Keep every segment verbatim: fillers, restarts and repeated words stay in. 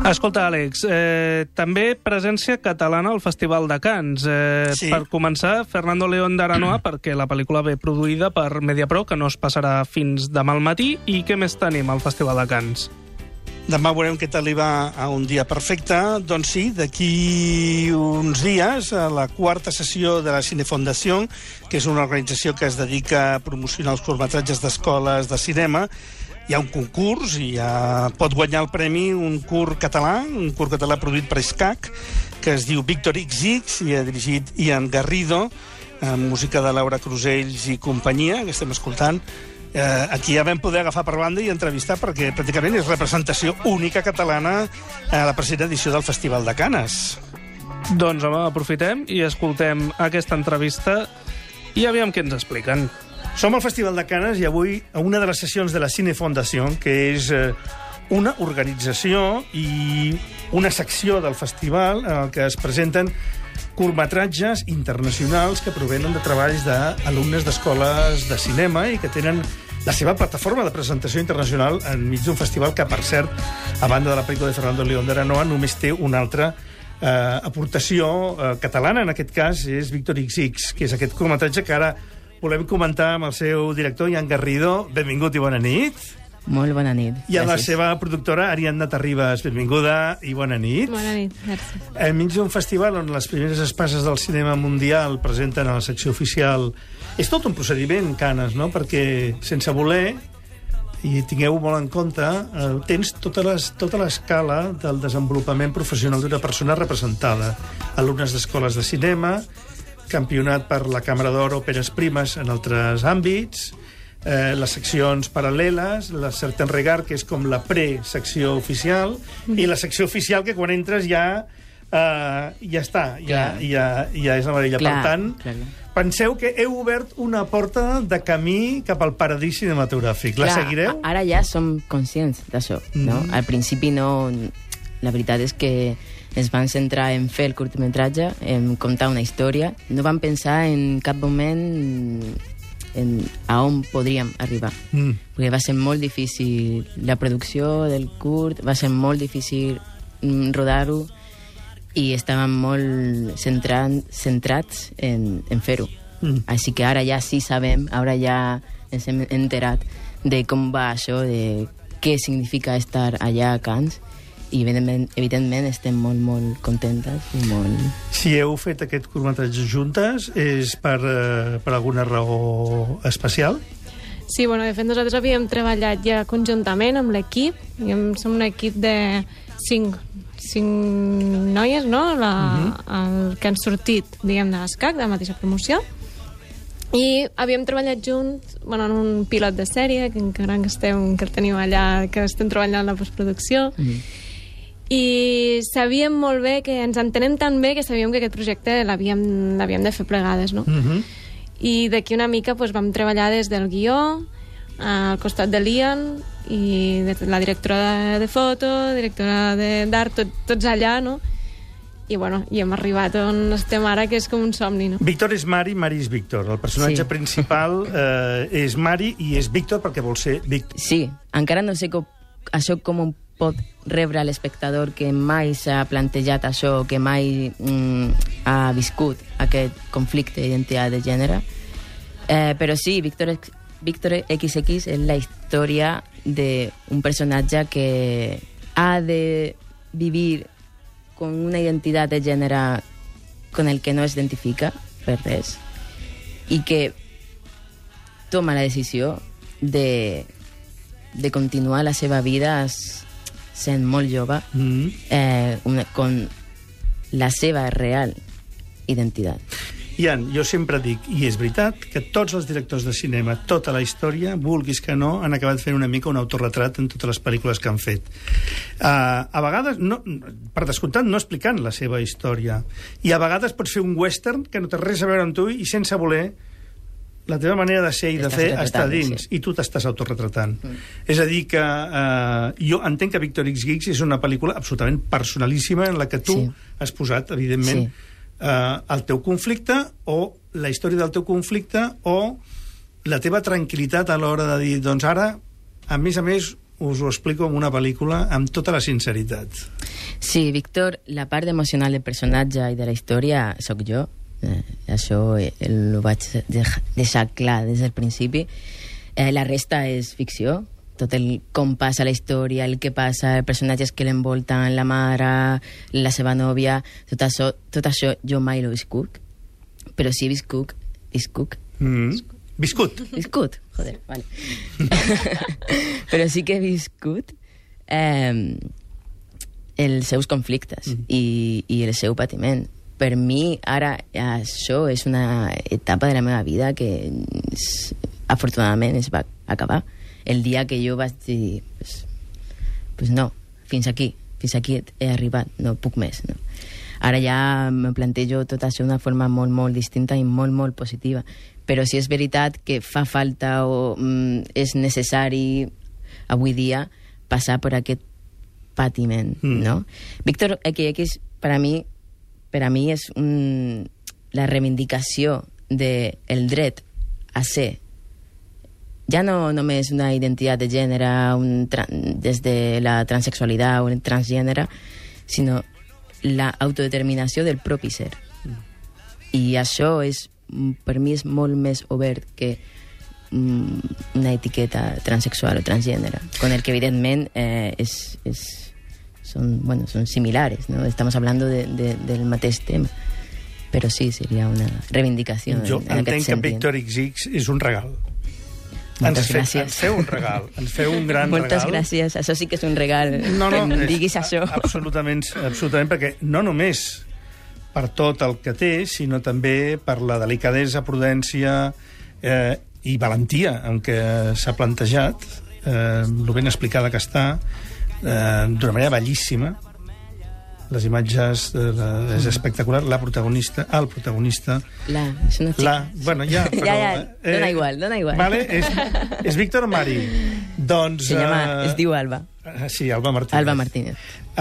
Escolta, Àlex, eh, també presència catalana al Festival de Cannes. Eh, Sí. Per començar, Fernando León de Aranoa, perquè la pel·lícula ve produïda per Mediapro, que no es passarà fins demà al matí. I què més tenim al Festival de Cannes? Demà veurem què tal li va a un dia perfecte. Doncs sí, d'aquí uns dies, a la quarta sessió de la Cinefondació, que és una organització que es dedica a promocionar els curtmetratges d'escoles de cinema, hi ha un concurs i ja pot guanyar el premi un curt català, un curt català produït per Escac, que es diu Víctor ics ics i ha dirigit Ian Garrido, amb música de Laura Crusells i companyia, que estem escoltant. Eh, aquí ja vam poder agafar per banda i entrevistar, perquè pràcticament és representació única catalana a la present edició del Festival de Cannes. Doncs, home, aprofitem i escoltem aquesta entrevista i aviam què ens expliquen. Som al Festival de Cannes i avui a una de les sessions de la Cinefondació, que és eh, una organització i una secció del festival en què es presenten curtmetratges internacionals que provenen de treballs d'alumnes d'escoles de cinema i que tenen la seva plataforma de presentació internacional enmig d'un festival que, per cert, a banda de la pel·lícula de Fernando León de Aranoa, només té una altra eh, aportació eh, catalana, en aquest cas és Víctor ics ics, que és aquest curtmetratge que ara volem comentar amb el seu director, Ian Garrido. Benvingut i bona nit. Molt bona nit. I a la gràcies. seva productora, Ariadna Terribas. Benvinguda i bona nit. Bona nit, gràcies. Enmig d'un festival on les primeres espases del cinema mundial presenten a la secció oficial. És tot un procediment, Cannes, no? Perquè, sense voler, i tingueu molt en compte, eh, tens tota les, tota l'escala del desenvolupament professional d'una persona representada. Alumnes d'escoles de cinema, campionat per la Càmera d'Or Òperes Primes en altres àmbits, eh, les seccions paral·leles, la Certain Regard, que és com la pre-secció oficial, mm. i la secció oficial, que quan entres ja eh, ja està, ja, ja, ja és la marella. Clar, per tant, clar. penseu que heu obert una porta de camí cap al paradís cinematogràfic. La Clar, seguireu? a- Ara ja som conscients d'això, no? Mm. Al principi no... La veritat és que ens van centrar en fer el curtmetratge, en contar una història. No vam pensar en cap moment en a on podríem arribar. Mm. Perquè va ser molt difícil la producció del curt, va ser molt difícil mm, rodar-ho, i estàvem molt centrant, centrats en, en fer-ho. Mm. Així que ara ja sí sabem, ara ja ens hem enterat de com va això, de què significa estar allà a Cannes, i evidentment, evidentment estem molt, molt contentes i molt... Si heu fet aquest curtmetratge juntes, és per, eh, per alguna raó especial? Sí, bueno, de fet, nosaltres havíem treballat ja conjuntament amb l'equip. Diguem, som un equip de cinc, cinc noies, no?, la, uh-huh. el que han sortit, diguem, de l'Escac, de la mateixa promoció. I havíem treballat junts, bueno, en un pilot de sèrie, que encara que, estem, que el tenim allà, que estem treballant en la postproducció. Uh-huh. I sabíem molt bé, que ens entenem tan bé que sabíem que aquest projecte l'havíem de fer plegades, no? Mhm. I d'aquí una mica doncs, vam treballar des del guió, al costat de l'Ian, i de la directora de, de foto, directora d'art, tot, tots allà, no? I, bueno, i hem arribat on estem ara, que és com un somni, no? Víctor és Mari, Mari és Víctor. El personatge Sí. principal eh, és Mari i és Víctor perquè vol ser Víctor. Sí, encara no sé com, això com pot rebre l'espectador que mai s'ha plantejat això, que mai mm, ha viscut aquest conflicte d'identitat de gènere. Eh, però sí, Víctor, Víctor ics ics és la història d'un personatge que ha de vivir con una identitat de gènere con el que no es identifica per res, i que toma la decisió de, de continuar la seva vida sent molt jove, Mm. eh, una, con la seva real identitat. Ian, jo sempre dic, i és veritat, que tots els directors de cinema, tota la història, vulguis que no, han acabat fent una mica un autorretrat en totes les pel·lícules que han fet. Uh, a vegades, no, per descomptat, no explicant la seva història. I a vegades pots fer un western que no té res a veure amb tu i sense voler la teva manera de ser i de Estàs fer retratant, està dins, sí. i tu t'estàs autorretratant. Mm. És a dir que eh, jo entenc que Víctor ics ics és una pel·lícula absolutament personalíssima en la que tu Sí. has posat, evidentment, Sí. eh, el teu conflicte o la història del teu conflicte o la teva tranquil·litat a l'hora de dir, doncs ara, a més a més, us ho explico en una pel·lícula amb tota la sinceritat. Sí, Víctor, la part emocional del personatge i de la història sóc jo. Eh, això eh, ho vaig deixar clar des del principi. Eh, la resta és ficció. Tot el com passa la història, el que passa, els personatges que l'envolten, la mare, la seva nòvia, tot això, tot això jo mai l'he viscut, però sí he viscut, viscut, Mm. Viscut. viscut, joder, vale. Però sí que he viscut eh, els seus conflictes mm. i, i el seu patiment. Per mi, ara, això és una etapa de la meva vida que afortunadament es va acabar. El dia que jo vaig dir pues, pues no, fins aquí fins aquí he arribat, no puc més, no? Ara ja me plantejo tot això d'una forma molt, molt distinta i molt, molt positiva, però si és veritat que fa falta o mm, és necessari avui dia passar per aquest patiment, mm. no? Víctor X X per a mi per a mi és un, la reivindicació del de dret a ser ja no només una identitat de gènere un des de la transexualitat o el transgènere, sinó l'autodeterminació del propi ser. Mm. I això és, per mi és molt més obert que mm, una etiqueta transexual o transgènere, con el que evidentment eh, és, és, són, bueno, són similares, ¿no? Estamos hablando de, de, del mateix tema, però sí, seria una reivindicació. Jo en, en entenc que Víctor X X és un regal. Moltes ens, fe, gràcies. Ens feu un regal, ens feu un gran Moltes regal. Moltes gràcies, això sí que és un regal, no, no, que em és, diguis això. Absolutament, absolutament, perquè no només per tot el que té, sinó també per la delicadesa, prudència eh, i valentia amb què s'ha plantejat, eh, lo ben explicada que està, eh, d'una manera bellíssima. Les imatges de la, és espectacular. La protagonista, el protagonista... La, és una xica. La, bueno, ja, però... ja, ja, eh, dona igual, dona igual. Vale, és, és Víctor Mari. Doncs... Se llama, uh, es diu Alba. Uh, sí, Alba Martínez. Alba Martínez.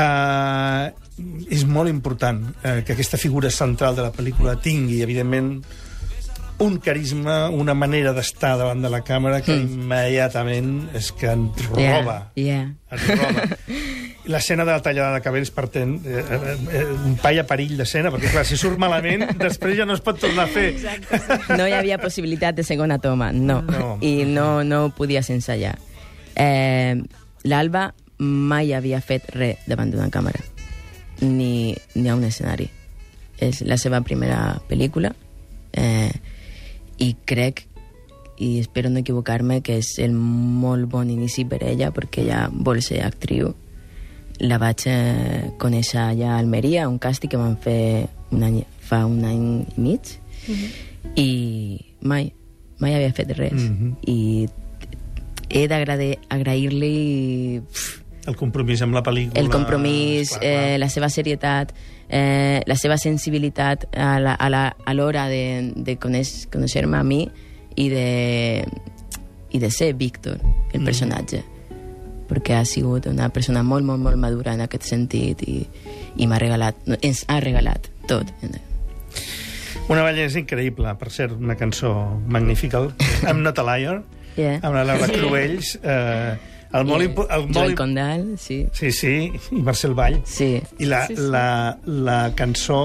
Uh, és molt important uh, que aquesta figura central de la pel·lícula tingui, evidentment, un carisma, una manera d'estar davant de la càmera que mm. immediatament és que ens roba. Yeah, yeah. Ens roba. L'escena de la tallada de cabells partent eh, eh, un palla perill d'escena, perquè clar, si surt malament després ja no es pot tornar a fer. Exacte. No hi havia possibilitat de segona toma, no, no. I no, no podies ensayar. Eh, L'Alba mai havia fet res davant d'una càmera, ni, ni a un escenari. És la seva primera pel·lícula, eh, i crec, i espero no equivocar-me, que és el molt bon inici per ella, perquè ella vol ser actriu. La vaig eh, conèixer allà a Almeria, un càsting que van fer un any, fa un any i mig, mm-hmm. i mai, mai havia fet res. Mm-hmm. I he d'agrair-li el compromís amb la pel·lícula, el compromís, clar, clar. Eh, la seva serietat, eh, la seva sensibilitat a l'hora a la, a l'hora de, de conèixer-me a mi i de, i de ser Víctor, el mm. personatge, perquè ha sigut una persona molt, molt, molt madura en aquest sentit i, i m'ha regalat, ens ha regalat tot. Una balla és increïble, per cert, una cançó magnífica, I'm Not a Liar, yeah. amb la Laura Cruells, eh, el molt impo- el Joel molt... Condal, sí. Sí, sí, i Marcel Vall. Sí. I la, sí, sí. la, la cançó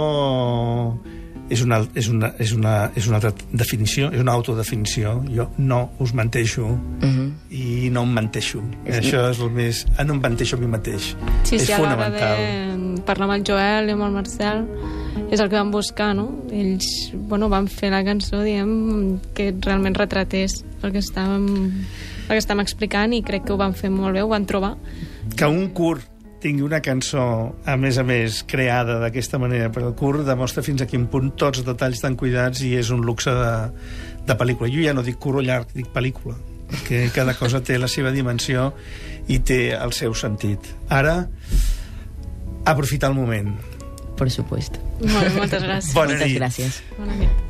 és una, és, una, és, una, és una altra definició, és una autodefinició. Jo no us menteixo uh-huh. i no em menteixo. És... Això és el més... No em menteixo a mi mateix. Sí, és sí, a l'hora fonamental. de parlar amb el Joel i amb el Marcel és el que van buscar, no? Ells, bueno, van fer la cançó, diguem, que realment retratés el que estàvem, el que estàvem explicant, i crec que ho van fer molt bé, ho van trobar. Que un curt tingui una cançó, a més a més, creada d'aquesta manera per al curt, demostra fins a quin punt tots els detalls tan cuidats, i és un luxe de, de pel·lícula. Jo ja no dic curt o llarg, dic pel·lícula, perquè cada cosa té la seva dimensió i té el seu sentit. Ara, aprofitar el moment. Por supuesto. Bueno, moltes gràcies. Bona Moltes nit. gràcies. Bona nit.